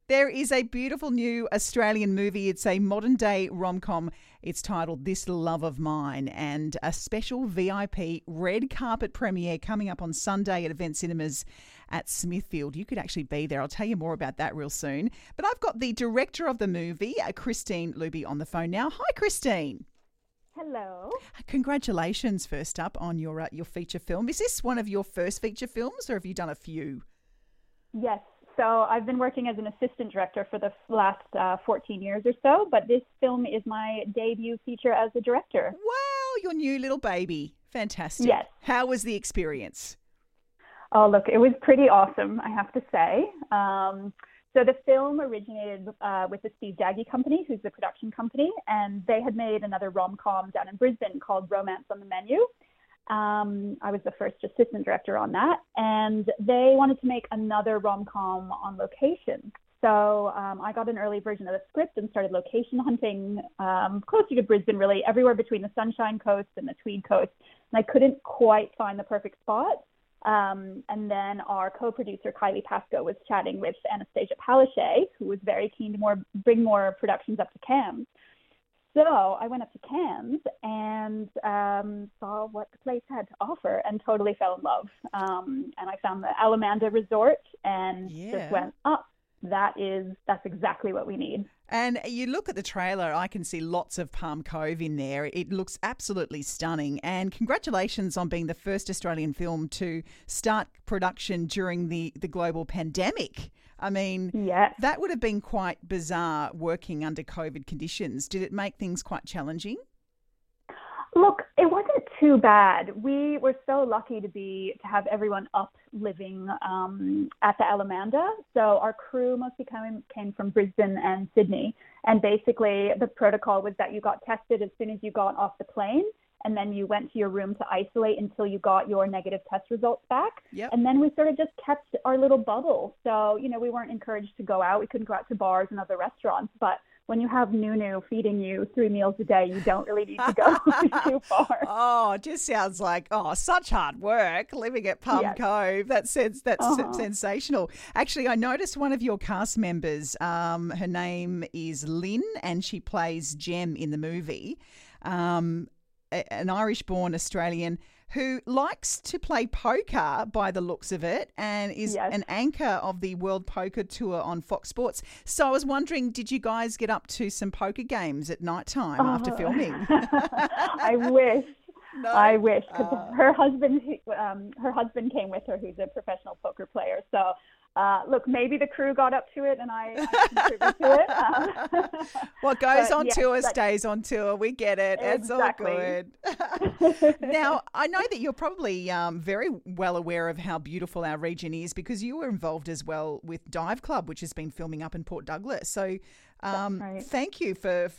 There is a beautiful new Australian movie. It's a modern-day rom-com. It's titled This Love of Mine, and a special VIP red carpet premiere coming up on Sunday at Event Cinemas at Smithfield. You could actually be there. I'll tell you more about that real soon. But I've got the director of the movie, Christine Luby, on the phone now. Hi, Christine. Hello. Congratulations, first up, on your feature film. Is this one of your first feature films, or have you done a few? Yes. So I've been working as an assistant director for the last 14 years or so, but this film is my debut feature as a director. Wow, your new little baby. Fantastic. Yes. How was the experience? Oh, look, it was pretty awesome, I have to say. So the film originated with the Steve Daggy Company, who's the production company, and they had made another rom-com down in Brisbane called Romance on the Menu. I was the first assistant director on that, and they wanted to make another rom-com on location. So I got an early version of the script and started location hunting closer to Brisbane, really, everywhere between the Sunshine Coast and the Tweed Coast. And I couldn't quite find the perfect spot. And then our co-producer, Kylie Pascoe, was chatting with Anastasia Palaszczuk, who was very keen to bring more productions up to Cairns. So I went up to Cairns and saw what the place had to offer and totally fell in love. And I found the Alamanda Resort and just went, that's exactly what we need. And you look at the trailer, I can see lots of Palm Cove in there. It looks absolutely stunning. And congratulations on being the first Australian film to start production during the global pandemic. I mean, That would have been quite bizarre working under COVID conditions. Did it make things quite challenging? Look, it wasn't too bad. We were so lucky to have everyone up living at the Alamanda. So our crew mostly came from Brisbane and Sydney. And basically the protocol was that you got tested as soon as you got off the plane. And then you went to your room to isolate until you got your negative test results back. Yep. And then we sort of just kept our little bubble. So, we weren't encouraged to go out. We couldn't go out to bars and other restaurants. But when you have Nunu feeding you 3 meals a day, you don't really need to go too far. Oh, it just sounds like, such hard work living at Palm Cove. That's sensational. Actually, I noticed one of your cast members, her name is Lynn, and she plays Jem in the movie. An Irish-born Australian who likes to play poker by the looks of it and is an anchor of the World Poker Tour on Fox Sports. So I was wondering, did you guys get up to some poker games at night time after filming? I wish. No? I wish, because her husband came with her, who's a professional poker player. So look, maybe the crew got up to it and I contributed to it. What goes on tour stays on tour. We get it. Exactly. It's all good. Now, I know that you're probably very well aware of how beautiful our region is because you were involved as well with Dive Club, which has been filming up in Port Douglas. So thank you for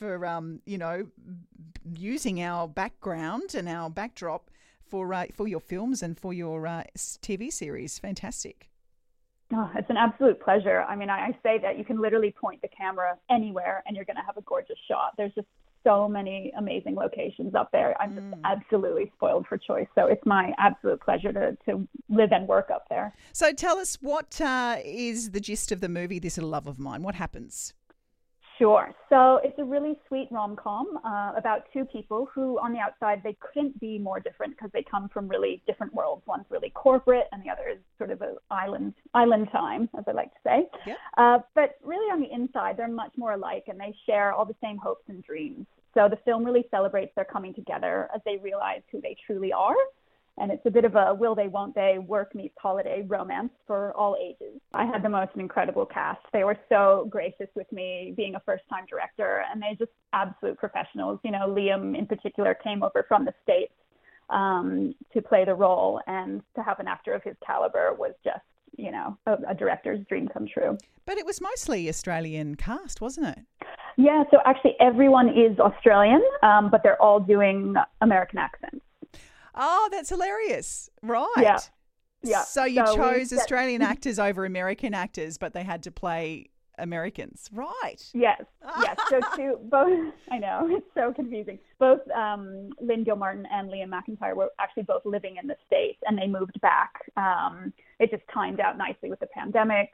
using our background and our backdrop for your films and for your TV series. Fantastic. Oh, it's an absolute pleasure. I mean, I say that you can literally point the camera anywhere and you're going to have a gorgeous shot. There's just so many amazing locations up there. I'm just absolutely spoiled for choice. So it's my absolute pleasure to live and work up there. So tell us, what is the gist of the movie, This Love of Mine? What happens? Sure. So it's a really sweet rom-com about two people who, on the outside, they couldn't be more different because they come from really different worlds. One's really corporate and the other is sort of an island time, as I like to say. Yep. But really on the inside, they're much more alike and they share all the same hopes and dreams. So the film really celebrates their coming together as they realize who they truly are. And it's a bit of a will they, won't they, work meets holiday romance for all ages. I had the most incredible cast. They were so gracious with me being a first-time director, and they're just absolute professionals. Liam in particular came over from the States to play the role, and to have an actor of his caliber was just, a director's dream come true. But it was mostly Australian cast, wasn't it? Yeah, so actually everyone is Australian, but they're all doing American accents. Oh, that's hilarious. Right. Yeah. So you chose Australian actors over American actors, but they had to play Americans. Right. Yes. So both, I know, it's so confusing. Both Lynn Gilmartin and Liam McIntyre were actually both living in the States and they moved back. It just timed out nicely with the pandemic.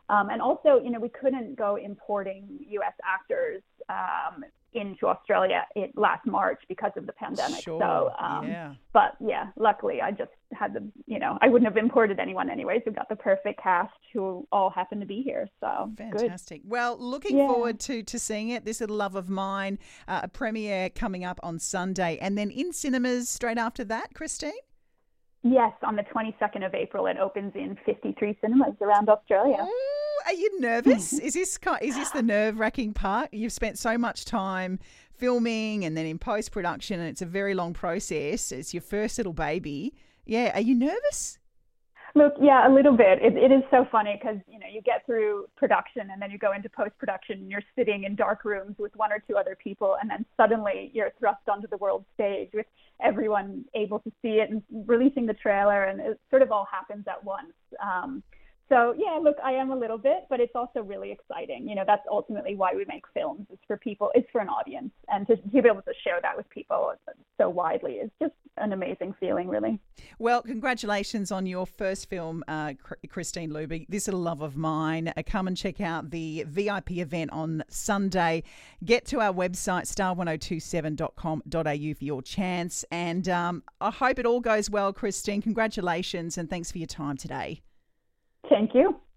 And also, we couldn't go importing US actors into Australia last March because of the pandemic. Sure. So, but yeah, luckily I just had I wouldn't have imported anyone anyways. We've got the perfect cast who all happen to be here. So fantastic. Good. Well, looking forward to seeing it. This Little Love of Mine, a premiere coming up on Sunday, and then in cinemas straight after that, Christine? Yes, on the 22nd of April, it opens in 53 cinemas around Australia. Ooh, are you nervous? Is this the nerve-wracking part? You've spent so much time filming and then in post-production, and it's a very long process. It's your first little baby. Yeah, are you nervous? Look, yeah, a little bit. It is so funny because, you get through production and then you go into post-production and you're sitting in dark rooms with one or two other people, and then suddenly you're thrust onto the world stage with everyone able to see it and releasing the trailer, and it sort of all happens at once. So, yeah, look, I am a little bit, but it's also really exciting. That's ultimately why we make films. It's for people. It's for an audience. And to be able to share that with people so widely is just an amazing feeling, really. Well, congratulations on your first film, Christine Luby, This Little Love of Mine. Come and check out the VIP event on Sunday. Get to our website, star1027.com.au for your chance. And I hope it all goes well, Christine. Congratulations and thanks for your time today. Thank you.